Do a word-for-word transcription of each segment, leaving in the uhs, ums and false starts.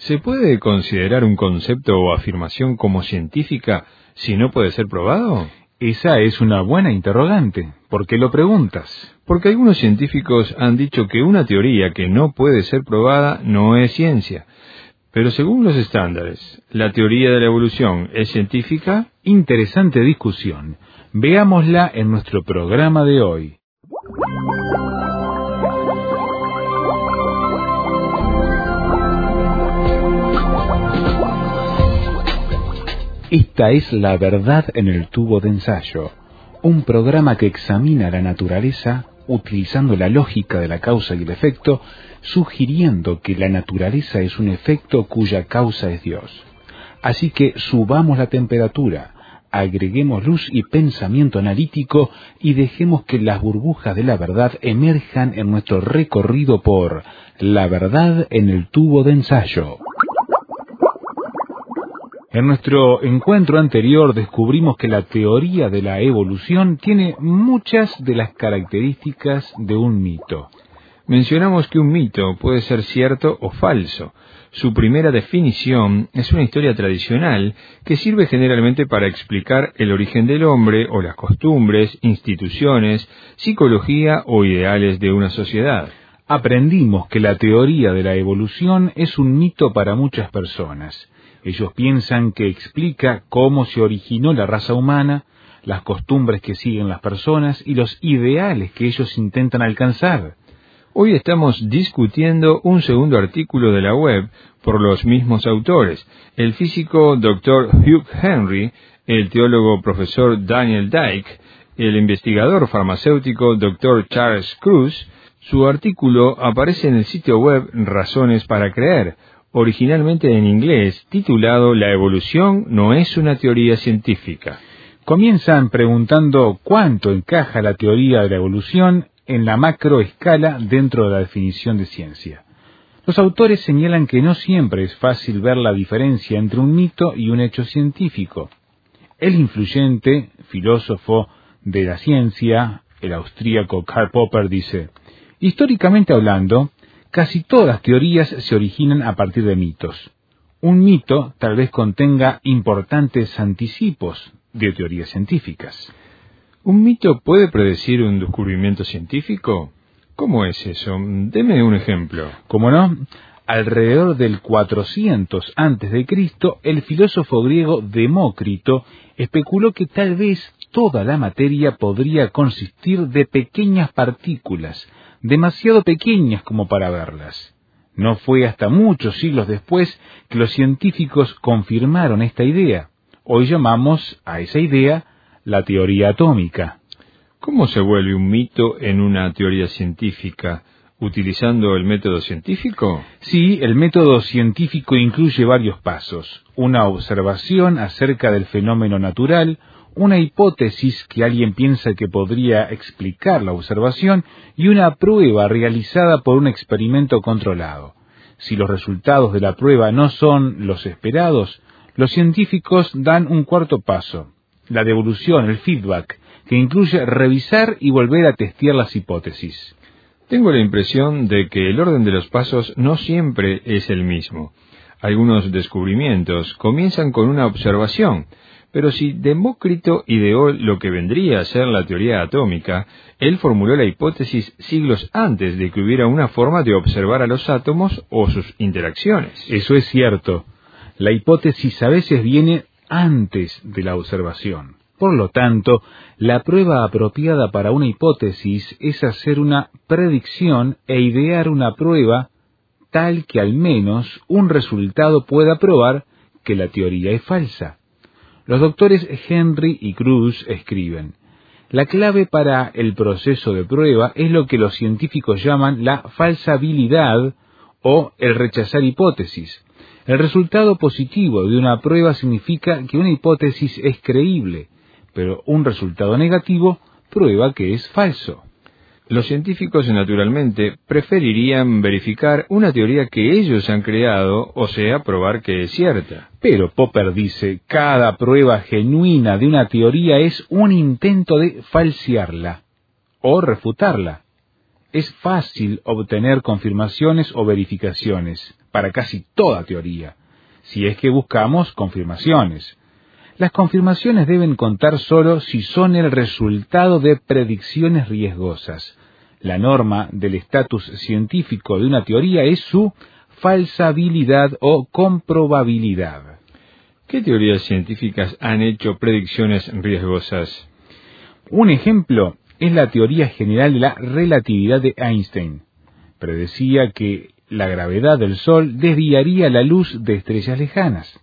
¿Se puede considerar un concepto o afirmación como científica si no puede ser probado? Esa es una buena interrogante. ¿Por qué lo preguntas? Porque algunos científicos han dicho que una teoría que no puede ser probada no es ciencia. Pero según los estándares, ¿la teoría de la evolución es científica? Interesante discusión. Veámosla en nuestro programa de hoy. Esta es La Verdad en el Tubo de Ensayo, un programa que examina la naturaleza utilizando la lógica de la causa y el efecto, sugiriendo que la naturaleza es un efecto cuya causa es Dios. Así que subamos la temperatura, agreguemos luz y pensamiento analítico y dejemos que las burbujas de la verdad emerjan en nuestro recorrido por La Verdad en el Tubo de Ensayo. En nuestro encuentro anterior descubrimos que la teoría de la evolución tiene muchas de las características de un mito. Mencionamos que un mito puede ser cierto o falso. Su primera definición es una historia tradicional que sirve generalmente para explicar el origen del hombre o las costumbres, instituciones, psicología o ideales de una sociedad. Aprendimos que la teoría de la evolución es un mito para muchas personas. Ellos piensan que explica cómo se originó la raza humana, las costumbres que siguen las personas y los ideales que ellos intentan alcanzar. Hoy estamos discutiendo un segundo artículo de la web por los mismos autores, el físico doctor Hugh Henry, el teólogo profesor Daniel Dyke, el investigador farmacéutico doctor Charles Cruz. Su artículo aparece en el sitio web Razones para Creer, originalmente en inglés, titulado La evolución no es una teoría científica. Comienzan preguntando cuánto encaja la teoría de la evolución en la macroescala dentro de la definición de ciencia. Los autores señalan que no siempre es fácil ver la diferencia entre un mito y un hecho científico. El influyente filósofo de la ciencia, el austríaco Karl Popper, dice: históricamente hablando, casi todas las teorías se originan a partir de mitos. Un mito tal vez contenga importantes anticipos de teorías científicas. ¿Un mito puede predecir un descubrimiento científico? ¿Cómo es eso? Deme un ejemplo. ¿Cómo no? Alrededor del cuatrocientos antes de Cristo, el filósofo griego Demócrito especuló que tal vez toda la materia podría consistir de pequeñas partículas, demasiado pequeñas como para verlas. No fue hasta muchos siglos después que los científicos confirmaron esta idea. Hoy llamamos a esa idea la teoría atómica. ¿Cómo se vuelve un mito en una teoría científica? ¿Utilizando el método científico? Sí, el método científico incluye varios pasos: una observación acerca del fenómeno natural, una hipótesis que alguien piensa que podría explicar la observación y una prueba realizada por un experimento controlado. Si los resultados de la prueba no son los esperados, los científicos dan un cuarto paso, la devolución, el feedback, que incluye revisar y volver a testear las hipótesis. Tengo la impresión de que el orden de los pasos no siempre es el mismo. Algunos descubrimientos comienzan con una observación, pero si Demócrito ideó lo que vendría a ser la teoría atómica, él formuló la hipótesis siglos antes de que hubiera una forma de observar a los átomos o sus interacciones. Eso es cierto. La hipótesis a veces viene antes de la observación. Por lo tanto, la prueba apropiada para una hipótesis es hacer una predicción e idear una prueba tal que al menos un resultado pueda probar que la teoría es falsa. Los doctores Henry y Cruz escriben: la clave para el proceso de prueba es lo que los científicos llaman la falsabilidad o el rechazar hipótesis. El resultado positivo de una prueba significa que una hipótesis es creíble, pero un resultado negativo prueba que es falso. Los científicos, naturalmente, preferirían verificar una teoría que ellos han creado, o sea, probar que es cierta. Pero Popper dice, cada prueba genuina de una teoría es un intento de falsearla o refutarla. Es fácil obtener confirmaciones o verificaciones, para casi toda teoría, si es que buscamos confirmaciones. Las confirmaciones deben contar solo si son el resultado de predicciones riesgosas. La norma del estatus científico de una teoría es su falsabilidad o comprobabilidad. ¿Qué teorías científicas han hecho predicciones riesgosas? Un ejemplo es la teoría general de la relatividad de Einstein. Predecía que la gravedad del Sol desviaría la luz de estrellas lejanas.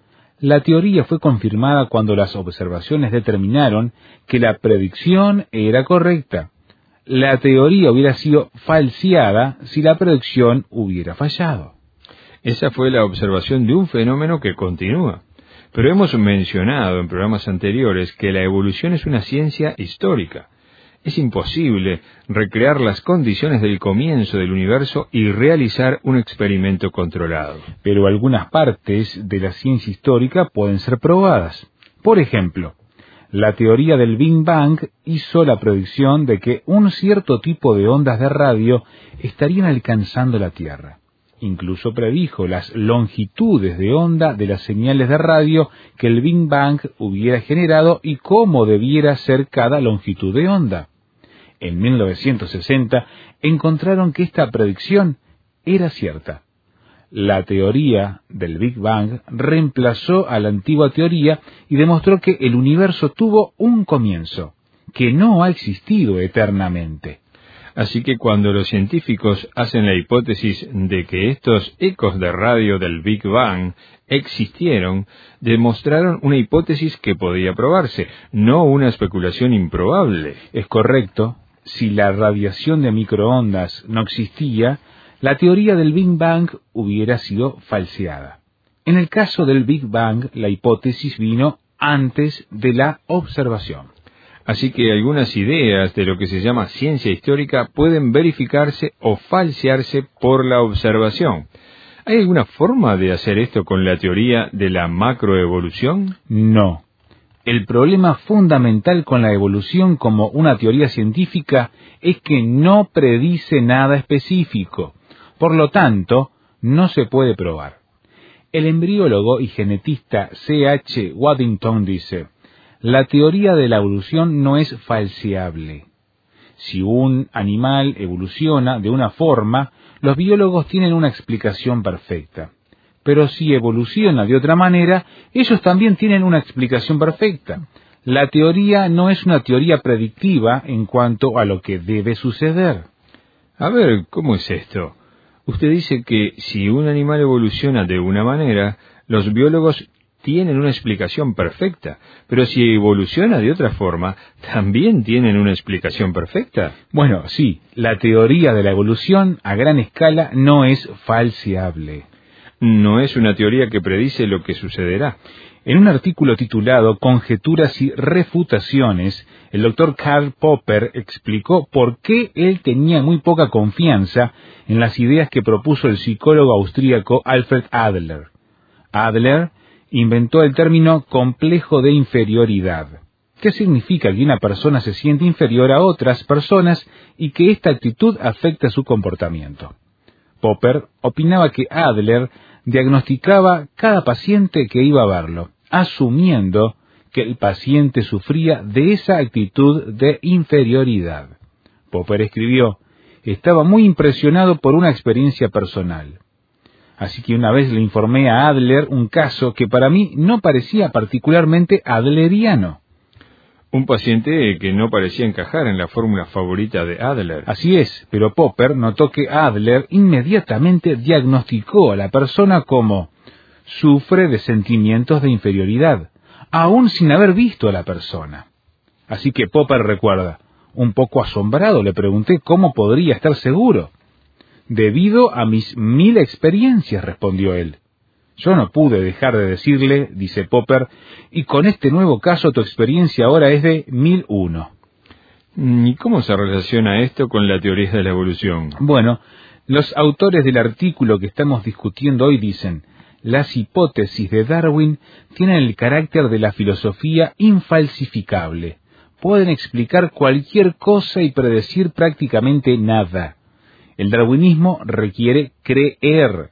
La teoría fue confirmada cuando las observaciones determinaron que la predicción era correcta. La teoría hubiera sido falseada si la predicción hubiera fallado. Esa fue la observación de un fenómeno que continúa. Pero hemos mencionado en programas anteriores que la evolución es una ciencia histórica. Es imposible recrear las condiciones del comienzo del universo y realizar un experimento controlado. Pero algunas partes de la ciencia histórica pueden ser probadas. Por ejemplo, la teoría del Big Bang hizo la predicción de que un cierto tipo de ondas de radio estarían alcanzando la Tierra. Incluso predijo las longitudes de onda de las señales de radio que el Big Bang hubiera generado y cómo debiera ser cada longitud de onda. En mil novecientos sesenta encontraron que esta predicción era cierta. La teoría del Big Bang reemplazó a la antigua teoría y demostró que el universo tuvo un comienzo, que no ha existido eternamente. Así que cuando los científicos hacen la hipótesis de que estos ecos de radio del Big Bang existieron, demostraron una hipótesis que podía probarse, no una especulación improbable. Es correcto. Si la radiación de microondas no existía, la teoría del Big Bang hubiera sido falseada. En el caso del Big Bang, la hipótesis vino antes de la observación. Así que algunas ideas de lo que se llama ciencia histórica pueden verificarse o falsearse por la observación. ¿Hay alguna forma de hacer esto con la teoría de la macroevolución? No. El problema fundamental con la evolución como una teoría científica es que no predice nada específico. Por lo tanto, no se puede probar. El embriólogo y genetista C H Waddington dice: la teoría de la evolución no es falseable. Si un animal evoluciona de una forma, los biólogos tienen una explicación perfecta. Pero si evoluciona de otra manera, ellos también tienen una explicación perfecta. La teoría no es una teoría predictiva en cuanto a lo que debe suceder. A ver, ¿cómo es esto? Usted dice que si un animal evoluciona de una manera, los biólogos tienen una explicación perfecta, pero si evoluciona de otra forma, ¿también tienen una explicación perfecta? Bueno, sí, la teoría de la evolución a gran escala no es falseable. No es una teoría que predice lo que sucederá. En un artículo titulado Conjeturas y refutaciones, el doctor Karl Popper explicó por qué él tenía muy poca confianza en las ideas que propuso el psicólogo austríaco Alfred Adler. Adler inventó el término complejo de inferioridad. ¿Qué significa que una persona se siente inferior a otras personas y que esta actitud afecta su comportamiento? Popper opinaba que Adler diagnosticaba cada paciente que iba a verlo, asumiendo que el paciente sufría de esa actitud de inferioridad. Popper escribió: estaba muy impresionado por una experiencia personal. Así que una vez le informé a Adler un caso que para mí no parecía particularmente adleriano. Un paciente que no parecía encajar en la fórmula favorita de Adler. Así es, pero Popper notó que Adler inmediatamente diagnosticó a la persona como sufre de sentimientos de inferioridad, aún sin haber visto a la persona. Así que Popper recuerda: un poco asombrado le pregunté cómo podría estar seguro. Debido a mis mil experiencias, respondió él. Yo no pude dejar de decirle, dice Popper, y con este nuevo caso tu experiencia ahora es de mil uno. ¿Y cómo se relaciona esto con la teoría de la evolución? Bueno, los autores del artículo que estamos discutiendo hoy dicen: las hipótesis de Darwin tienen el carácter de la filosofía infalsificable. Pueden explicar cualquier cosa y predecir prácticamente nada. El darwinismo requiere creer.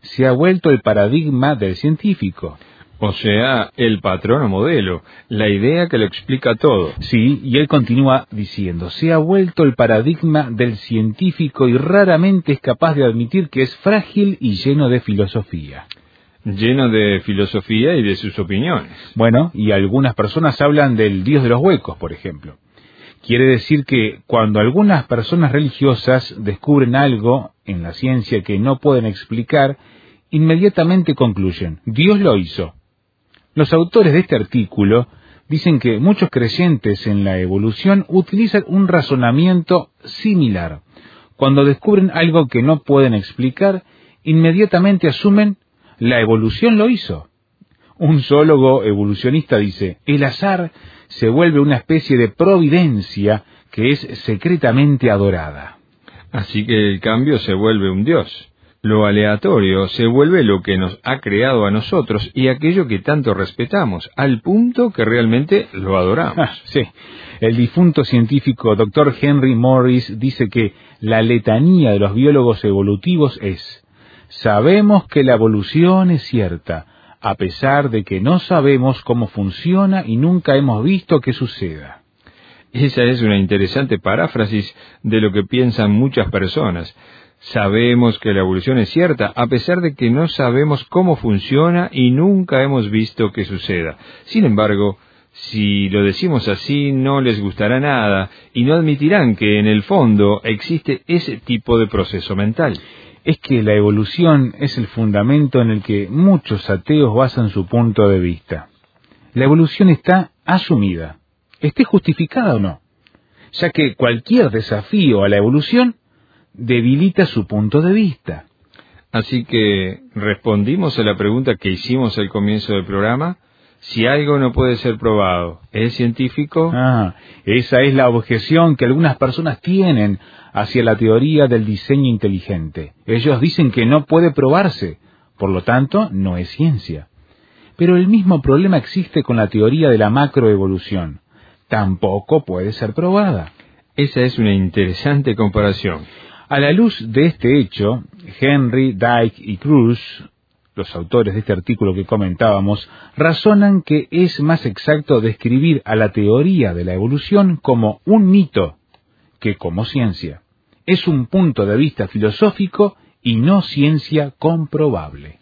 se ha vuelto el paradigma del científico. O sea, el patrón o modelo, la idea que lo explica todo. Sí, y él continúa diciendo, se ha vuelto el paradigma del científico y raramente es capaz de admitir que es frágil y lleno de filosofía. Lleno de filosofía y de sus opiniones. Bueno, y algunas personas hablan del Dios de los huecos, por ejemplo. Quiere decir que cuando algunas personas religiosas descubren algo en la ciencia que no pueden explicar, inmediatamente concluyen, Dios lo hizo. Los autores de este artículo dicen que muchos creyentes en la evolución utilizan un razonamiento similar. Cuando descubren algo que no pueden explicar, inmediatamente asumen, la evolución lo hizo. Un zoólogo evolucionista dice, el azar se vuelve una especie de providencia que es secretamente adorada. Así que el cambio se vuelve un Dios. Lo aleatorio se vuelve lo que nos ha creado a nosotros y aquello que tanto respetamos, al punto que realmente lo adoramos. Ah, sí. El difunto científico doctor Henry Morris dice que la letanía de los biólogos evolutivos es: sabemos que la evolución es cierta, a pesar de que no sabemos cómo funciona y nunca hemos visto que suceda. Esa es una interesante paráfrasis de lo que piensan muchas personas. Sabemos que la evolución es cierta, a pesar de que no sabemos cómo funciona y nunca hemos visto que suceda. Sin embargo, si lo decimos así, no les gustará nada y no admitirán que en el fondo existe ese tipo de proceso mental. Es que la evolución es el fundamento en el que muchos ateos basan su punto de vista. La evolución está asumida, esté justificada o no, ya que cualquier desafío a la evolución debilita su punto de vista. Así que respondimos a la pregunta que hicimos al comienzo del programa. Si algo no puede ser probado, ¿es científico? Ah, esa es la objeción que algunas personas tienen hacia la teoría del diseño inteligente. Ellos dicen que no puede probarse, por lo tanto, no es ciencia. Pero el mismo problema existe con la teoría de la macroevolución. Tampoco puede ser probada. Esa es una interesante comparación. A la luz de este hecho, Henry, Dyke y Cruz, los autores de este artículo que comentábamos, razonan que es más exacto describir a la teoría de la evolución como un mito que como ciencia. Es un punto de vista filosófico y no ciencia comprobable.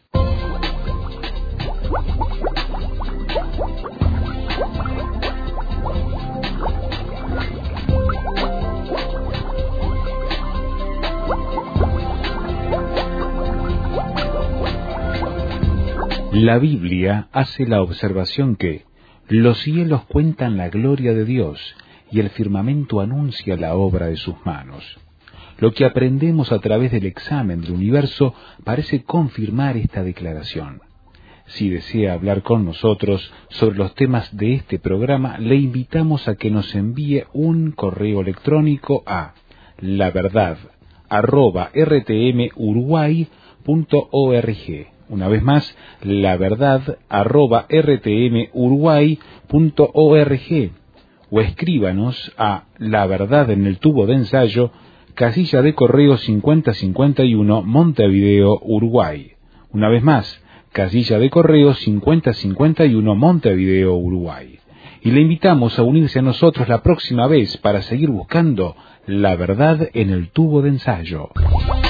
La Biblia hace la observación que los cielos cuentan la gloria de Dios y el firmamento anuncia la obra de sus manos. Lo que aprendemos a través del examen del universo parece confirmar esta declaración. Si desea hablar con nosotros sobre los temas de este programa, le invitamos a que nos envíe un correo electrónico a laverdad arroba r t m uruguay punto org. Una vez más, laverdad arroba r t m uruguay punto org, o escríbanos a La Verdad en el Tubo de Ensayo, casilla de correo cincuenta cincuenta y uno, Montevideo, Uruguay. Una vez más, casilla de correo cincuenta cincuenta y uno, Montevideo, Uruguay. Y le invitamos a unirse a nosotros la próxima vez para seguir buscando la verdad en el tubo de ensayo.